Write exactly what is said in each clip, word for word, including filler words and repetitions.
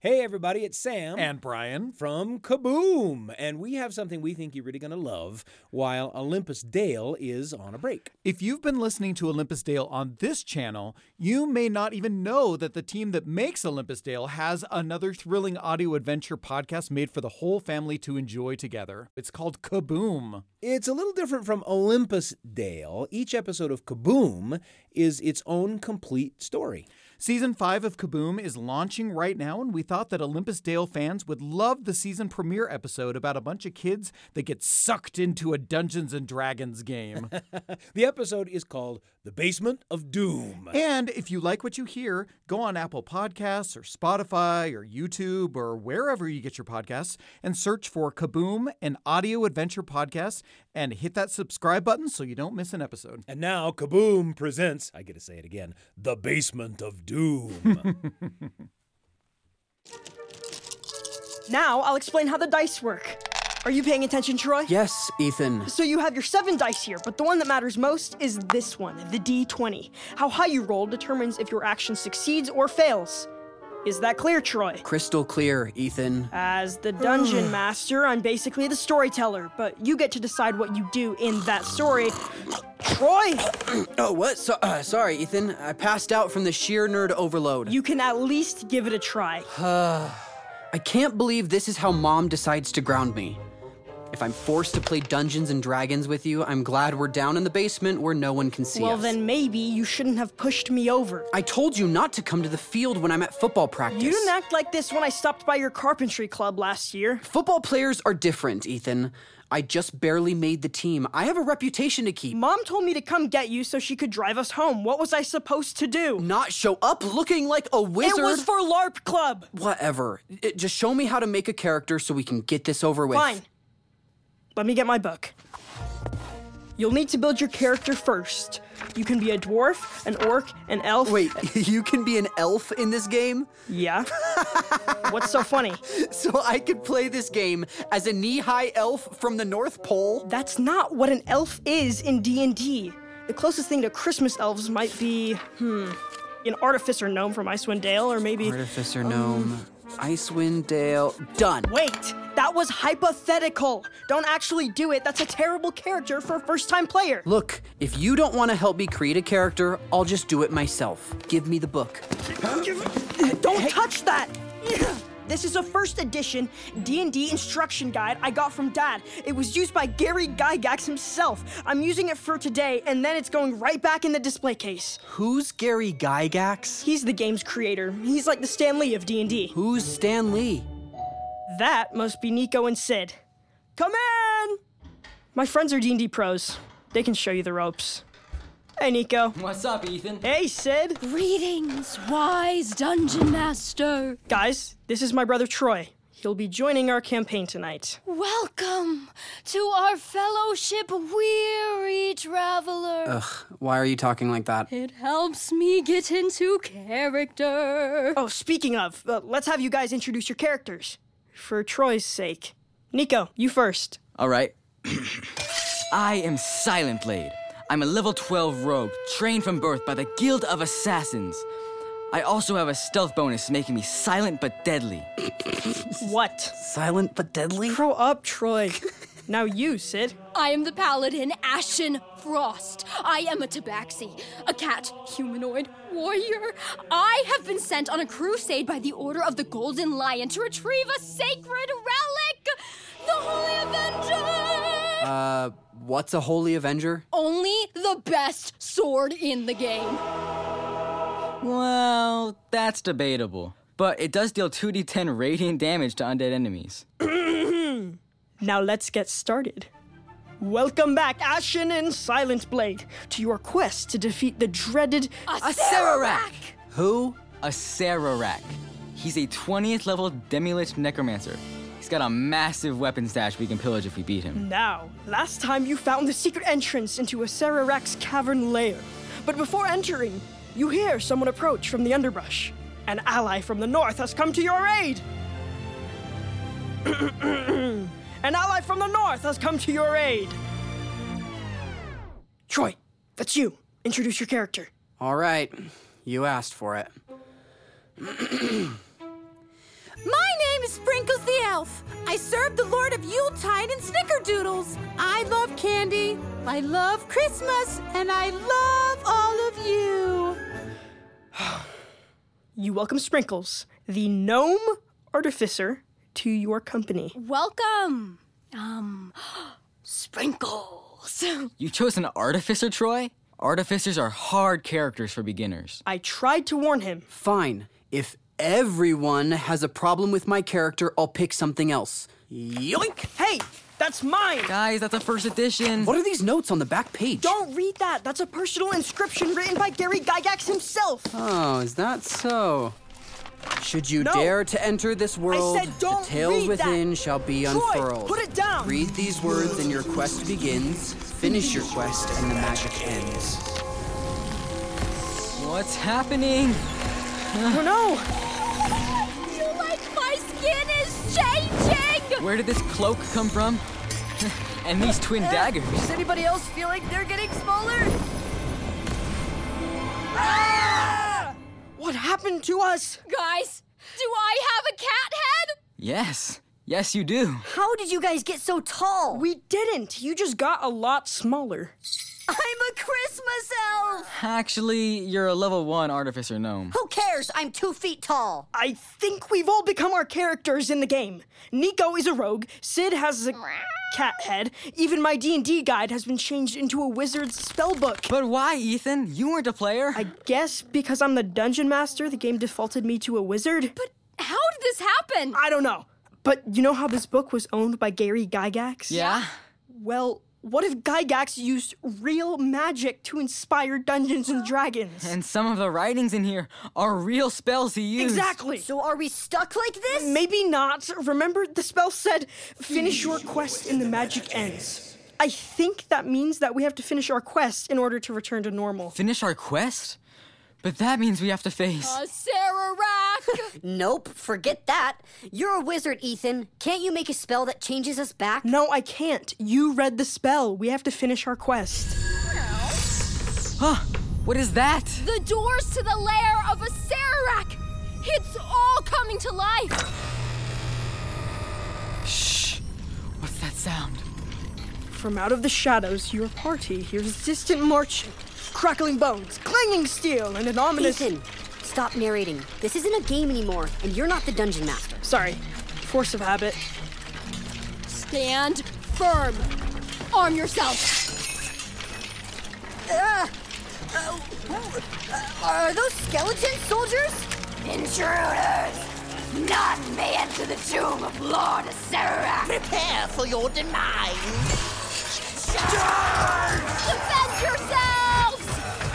Hey everybody, it's Sam. And Brian. From Kaboom! And we have something we think you're really going to love while Olympus Dale is on a break. If you've been listening to Olympus Dale on this channel, you may not even know that the team that makes Olympus Dale has another thrilling audio adventure podcast made for the whole family to enjoy together. It's called Kaboom. It's a little different from Olympus Dale. Each episode of Kaboom is its own complete story. Season five of Kaboom is launching right now, and we thought that Olympus Dale fans would love the season premiere episode about a bunch of kids that get sucked into a Dungeons and Dragons game. The episode is called The Basement of Doom. And if you like what you hear, go on Apple Podcasts or Spotify or YouTube or wherever you get your podcasts and search for Kaboom, an audio adventure podcast, and hit that subscribe button so you don't miss an episode. And now Kaboom presents, I get to say it again, The Basement of Doom. Now I'll explain how the dice work. Are you paying attention, Troy? Yes, Ethan. So you have your seven dice here, but the one that matters most is this one, the D twenty. How high you roll determines if your action succeeds or fails. Is that clear, Troy? Crystal clear, Ethan. As the dungeon master, I'm basically the storyteller, but you get to decide what you do in that story. Troy! Oh, what? So, uh, sorry, Ethan. I passed out from the sheer nerd overload. You can at least give it a try. I can't believe this is how Mom decides to ground me. If I'm forced to play Dungeons and Dragons with you, I'm glad we're down in the basement where no one can see well, us. Well, then maybe you shouldn't have pushed me over. I told you not to come to the field when I'm at football practice. You didn't act like this when I stopped by your carpentry club last year. Football players are different, Ethan. I just barely made the team. I have a reputation to keep. Mom told me to come get you so she could drive us home. What was I supposed to do? Not show up looking like a wizard? It was for LARP Club! Whatever. It, just show me how to make a character so we can get this over with. Fine. Let me get my book. You'll need to build your character first. You can be a dwarf, an orc, an elf. Wait, you can be an elf in this game? Yeah. What's so funny? So I could play this game as a knee-high elf from the North Pole? That's not what an elf is in D and D. The closest thing to Christmas elves might be, hmm, an artificer gnome from Icewind Dale, or maybe... Artificer um, gnome, Icewind Dale, done. Wait, that was hypothetical. Don't actually do it. That's a terrible character for a first-time player. Look, if you don't want to help me create a character, I'll just do it myself. Give me the book. Don't hey. touch that! This is a first edition D and D instruction guide I got from Dad. It was used by Gary Gygax himself. I'm using it for today, and then it's going right back in the display case. Who's Gary Gygax? He's the game's creator. He's like the Stan Lee of D and D. Who's Stan Lee? That must be Nico and Sid. Come in! My friends are D and D pros. They can show you the ropes. Hey, Nico. What's up, Ethan? Hey, Sid. Greetings, wise dungeon master. Guys, this is my brother Troy. He'll be joining our campaign tonight. Welcome to our fellowship, weary traveler. Ugh, why are you talking like that? It helps me get into character. Oh, speaking of, uh, let's have you guys introduce your characters. For Troy's sake. Nico, you first. All right. I am Silent Blade. I'm a level twelve rogue, trained from birth by the Guild of Assassins. I also have a stealth bonus making me silent but deadly. What? Silent but deadly? Grow up, Troy. Now you, Sid. I am the paladin, Ashen Frost. I am a tabaxi, a cat, humanoid, warrior. I have been sent on a crusade by the Order of the Golden Lion to retrieve a sacred relic, the Holy Avenger! Uh, what's a Holy Avenger? Only the best sword in the game. Well, that's debatable. But it does deal two d ten radiant damage to undead enemies. Now let's get started. Welcome back, Ashen and Silent Blade, to your quest to defeat the dreaded Acererak. Who? Acererak. He's a twentieth level Demi-Lich Necromancer. He's got a massive weapon stash we can pillage if we beat him. Now, last time you found the secret entrance into Acererak's cavern lair. But before entering, you hear someone approach from the underbrush. An ally from the north has come to your aid! An ally from the north has come to your aid! Troy, that's you. Introduce your character. All right, you asked for it. Sprinkles the Elf. I serve the Lord of Yuletide and Snickerdoodles. I love candy, I love Christmas, and I love all of you. You welcome Sprinkles, the gnome artificer, to your company. Welcome. Um, Sprinkles. You chose an artificer, Troy? Artificers are hard characters for beginners. I tried to warn him. Fine. If everyone has a problem with my character, I'll pick something else. Yoink! Hey, that's mine! Guys, that's a first edition. What are these notes on the back page? Don't read that. That's a personal inscription written by Gary Gygax himself. Oh, is that so? Should you No. dare to enter this world, said don't the tales read within that. shall be Troy, unfurled. put it down. Read these words and your quest begins. Finish your quest and the magic ends. What's happening? I don't know. You like my skin is changing! Where did this cloak come from? And these twin daggers. Does anybody else feel like they're getting smaller? What happened to us? Guys, do I have a cat head? Yes. Yes, you do. How did you guys get so tall? We didn't. You just got a lot smaller. I'm a Christmas elf! Actually, you're a level one artificer gnome. Who cares? I'm two feet tall. I think we've all become our characters in the game. Nico is a rogue, Sid has a cat head, even my D and D guide has been changed into a wizard's spellbook. But why, Ethan? You weren't a player. I guess because I'm the dungeon master, the game defaulted me to a wizard. But how did this happen? I don't know. But you know how this book was owned by Gary Gygax? Yeah? Well, what if Gygax used real magic to inspire Dungeons and Dragons? And some of the writings in here are real spells he used. Exactly. So are we stuck like this? Maybe not. Remember, the spell said, finish your quest and the magic ends. I think that means that we have to finish our quest in order to return to normal. Finish our quest? But that means we have to face... Uh, Sarah Rack! Nope, forget that. You're a wizard, Ethan. Can't you make a spell that changes us back? No, I can't. You read the spell. We have to finish our quest. Huh? What is that? The doors to the lair of a Sararak! It's all coming to life! Shh. What's that sound? From out of the shadows, your party hears distant marching, crackling bones, clanging steel, and an ominous... Ethan, stop narrating. This isn't a game anymore, and you're not the dungeon master. Sorry. Force of habit. Stand firm. Arm yourself. Uh, uh, uh, are those skeleton soldiers? Intruders! None may enter the tomb of Lord Sararak. Prepare for your demise. Defend yourselves!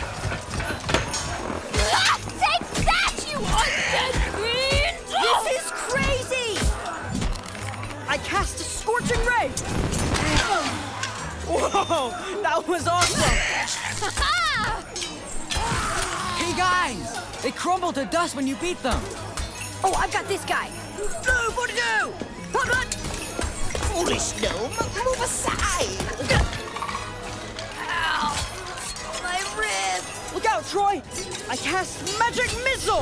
Ah, take that, you undead fiend! This is crazy! I cast a scorching ray! Whoa! That was awesome! Hey guys! They crumble to dust when you beat them. Oh, I've got this guy. Blue, what to do? Hot run! Foolish gnome, move aside. Ow! My ribs! Look out, Troy! I cast magic missile!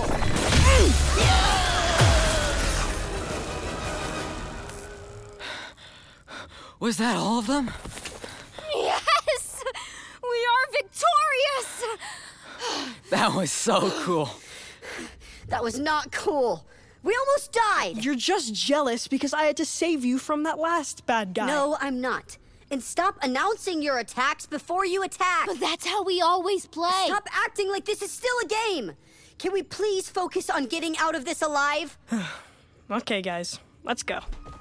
Was that all of them? Yes! We are victorious! That was so cool. That was not cool. We almost died. You're just jealous because I had to save you from that last bad guy. No, I'm not. And stop announcing your attacks before you attack. But that's how we always play. Stop acting like this is still a game. Can we please focus on getting out of this alive? Okay, guys. Let's go.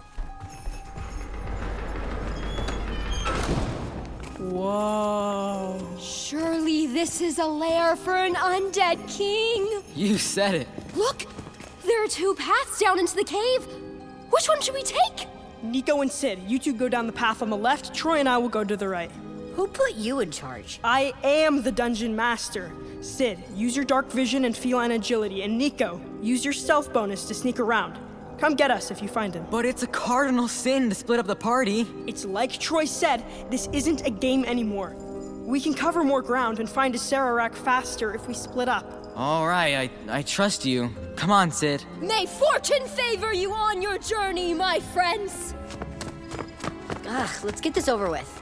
Whoa. Surely this is a lair for an undead king. You said it. Look! There are two paths down into the cave. Which one should we take? Nico and Sid, you two go down the path on the left. Troy and I will go to the right. Who put you in charge? I am the dungeon master. Sid, use your dark vision and feline agility. And Nico, use your stealth bonus to sneak around. Come get us if you find him. But it's a cardinal sin to split up the party. It's like Troy said, this isn't a game anymore. We can cover more ground and find a Sararak faster if we split up. All right, I, I trust you. Come on, Sid. May fortune favor you on your journey, my friends. Ugh, let's get this over with.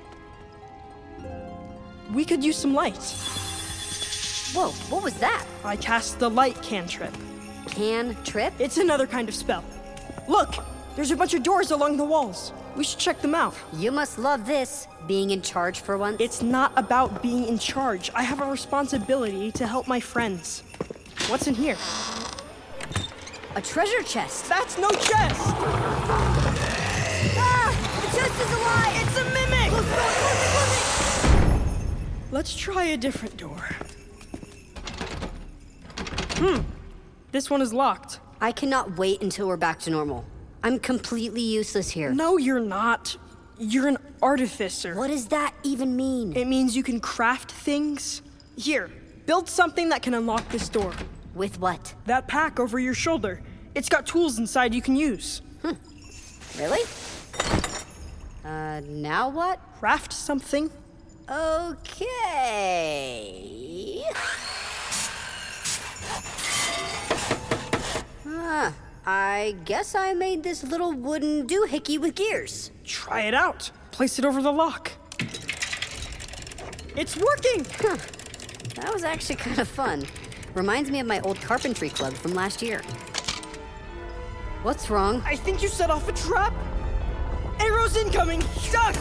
We could use some light. Whoa, what was that? I cast the light cantrip. Can trip? It's another kind of spell. Look, there's a bunch of doors along the walls. We should check them out. You must love this, being in charge for once. It's not about being in charge. I have a responsibility to help my friends. What's in here? A treasure chest. That's no chest! Ah! The chest is a lie! It's a mimic! Close the door, close it, close it! Let's try a different door. Hmm. This one is locked. I cannot wait until we're back to normal. I'm completely useless here. No, you're not. You're an artificer. What does that even mean? It means you can craft things. Here, build something that can unlock this door. With what? That pack over your shoulder. It's got tools inside you can use. Hmm. Really? Uh, now what? Craft something. Okay. Huh. I guess I made this little wooden doohickey with gears. Try it out. Place it over the lock. It's working! Huh. That was actually kind of fun. Reminds me of my old carpentry club from last year. What's wrong? I think you set off a trap. Arrows incoming! Duck!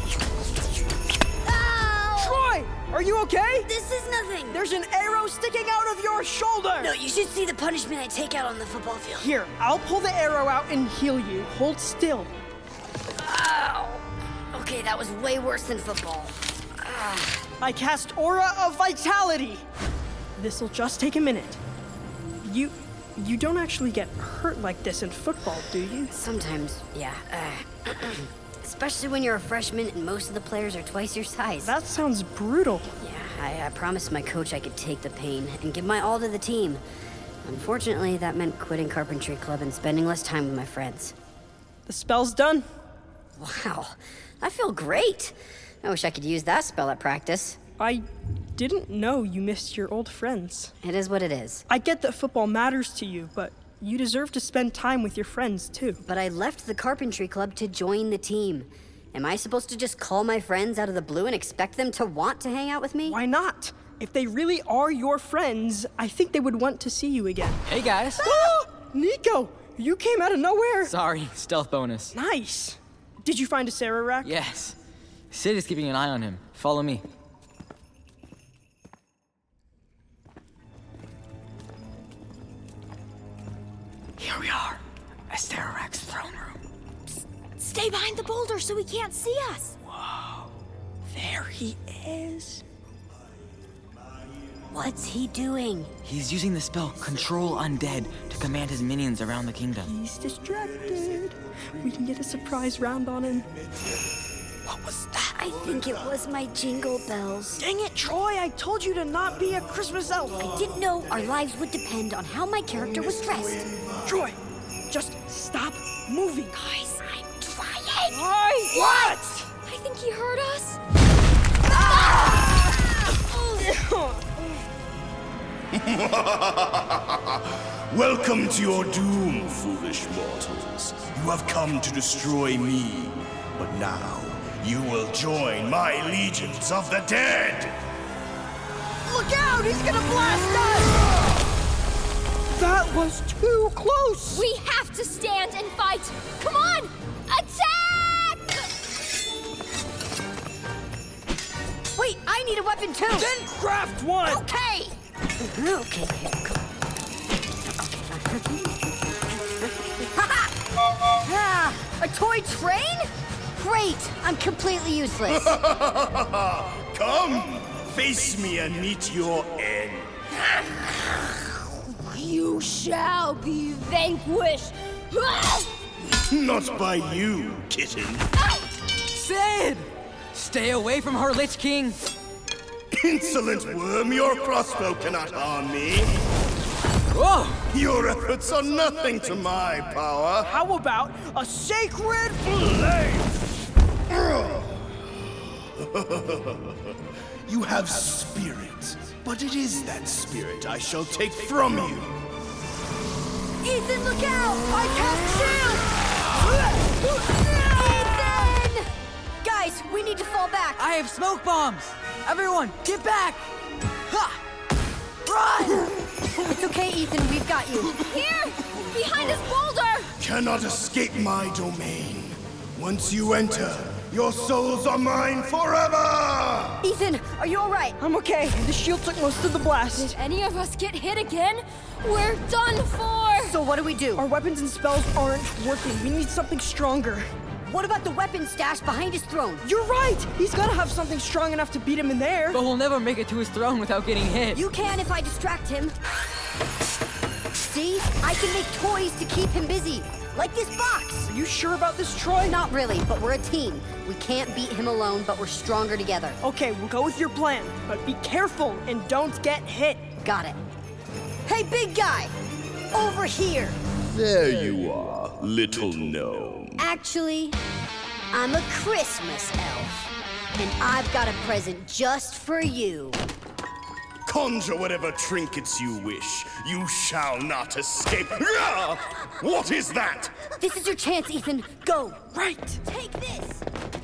Ow! Troy! Are you okay? This is nothing! There's an arrow sticking out of your shoulder! No, you should see the punishment I take out on the football field. Here, I'll pull the arrow out and heal you. Hold still. Ow! Okay, that was way worse than football. Ah. I cast Aura of Vitality. This'll just take a minute. You... you don't actually get hurt like this in football, do you? Sometimes, yeah. Uh, especially when you're a freshman and most of the players are twice your size. That sounds brutal. Yeah, I, I promised my coach I could take the pain and give my all to the team. Unfortunately, that meant quitting carpentry club and spending less time with my friends. The spell's done. Wow, I feel great. I wish I could use that spell at practice. I didn't know you missed your old friends. It is what it is. I get that football matters to you, but you deserve to spend time with your friends, too. But I left the carpentry club to join the team. Am I supposed to just call my friends out of the blue and expect them to want to hang out with me? Why not? If they really are your friends, I think they would want to see you again. Hey, guys. Ah! Nico, you came out of nowhere. Sorry, stealth bonus. Nice. Did you find a Sarah rack? Yes. Sid is keeping an eye on him. Follow me. Here we are, Asterorak's throne room. Psst, stay behind the boulder so he can't see us. Whoa. There he is. What's he doing? He's using the spell Control Undead to command his minions around the kingdom. He's distracted. We can get a surprise round on him. What was that? I think it was my jingle bells. Dang it, Troy! I told you to not be a Christmas elf. I didn't know our lives would depend on how my character was dressed. Troy, just stop moving. Guys, I'm trying. Guys! What? I think he heard us. Welcome to your doom, foolish mortals. You have come to destroy me, but now you will join my legions of the dead! Look out! He's gonna blast us! That was too close! We have to stand and fight! Come on! Attack! Wait, I need a weapon too! Then craft one! Okay! Okay, go. Ah, a toy train? Great! I'm completely useless. Come, face me and meet your end. You shall be vanquished! Not by you, kitten. Sid! Stay away from her, Lich King! Insolent worm, your crossbow cannot harm me. Whoa! Your efforts are nothing to my power. How about a sacred flame? You have spirit, but it is that spirit I shall take from you. Ethan, look out! I cast shield! Ethan! Guys, we need to fall back. I have smoke bombs! Everyone, get back! Ha! Run! It's okay, Ethan, we've got you. Here! Behind this boulder! Cannot escape my domain. Once you enter, your souls are mine forever! Ethan, are you all right? I'm okay. The shield took most of the blast. If any of us get hit again, we're done for! So what do we do? Our weapons and spells aren't working. We need something stronger. What about the weapon stash behind his throne? You're right! He's gotta have something strong enough to beat him in there. But we'll never make it to his throne without getting hit. You can if I distract him. See? I can make toys to keep him busy. Like this box. Are you sure about this, Troy? Not really, but we're a team. We can't beat him alone, but we're stronger together. Okay, we'll go with your plan. But be careful and don't get hit. Got it. Hey, big guy! Over here! There you are, little gnome. Actually, I'm a Christmas elf. And I've got a present just for you. Conjure whatever trinkets you wish. You shall not escape. Ah! What is that? This is your chance, Ethan. Go. Right. Take this.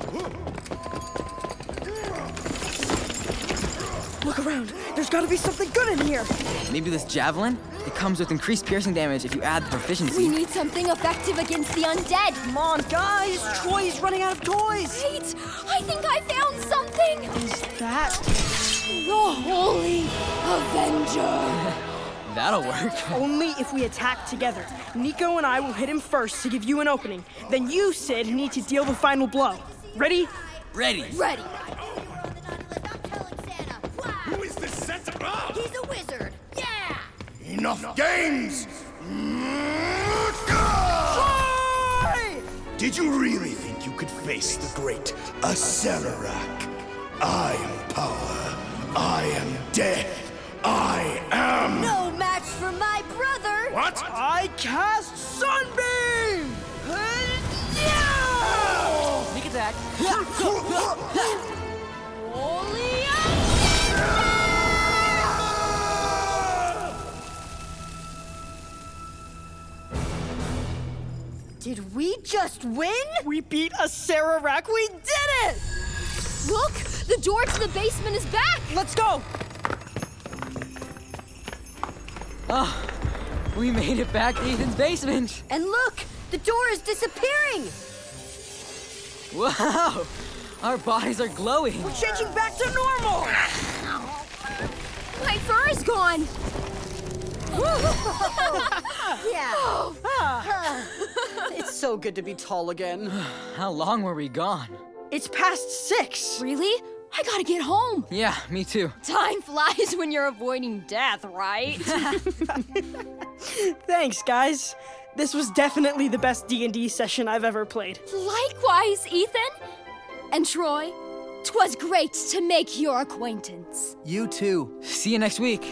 Look around. There's gotta be something good in here. Maybe this javelin? It comes with increased piercing damage if you add the proficiency. We need something effective against the undead. Come on, guys. Troy's running out of toys. Wait, I think I found something. Is that? The Holy Avenger. That'll work. Only if we attack together. Nico and I will hit him first to give you an opening. Then you, Sid, need to deal the final blow. Ready? Ready. Ready. Who is this Santa? Ah! He's a wizard. Yeah! Enough games! Troy! Did you really think you could face the great Acererak? I am power. I am death. I am... No match for my brother! What? I cast Sunbeam! Yeah! Sneak attack. Holy Did we just win? We beat Acererak. We did it! Look! The door to the basement is back! Let's go! Oh, we made it back to Ethan's basement. And look! The door is disappearing! Wow! Our bodies are glowing. We're changing back to normal! My fur is gone! Yeah. It's so good to be tall again. How long were we gone? It's past six. Really? I gotta get home. Yeah, me too. Time flies when you're avoiding death, right? Thanks, guys. This was definitely the best D and D session I've ever played. Likewise, Ethan. And Troy, 'twas great to make your acquaintance. You too. See you next week.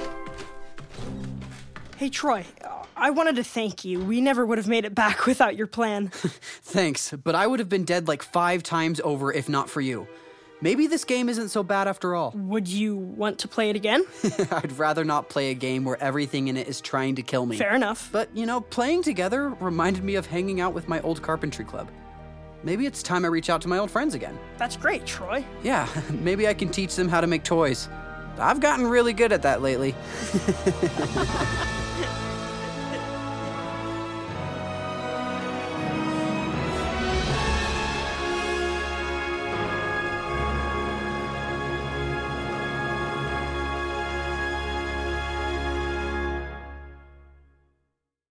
Hey, Troy, I wanted to thank you. We never would have made it back without your plan. Thanks, but I would have been dead like five times over if not for you. Maybe this game isn't so bad after all. Would you want to play it again? I'd rather not play a game where everything in it is trying to kill me. Fair enough. But, you know, playing together reminded me of hanging out with my old carpentry club. Maybe it's time I reach out to my old friends again. That's great, Troy. Yeah, maybe I can teach them how to make toys. I've gotten really good at that lately.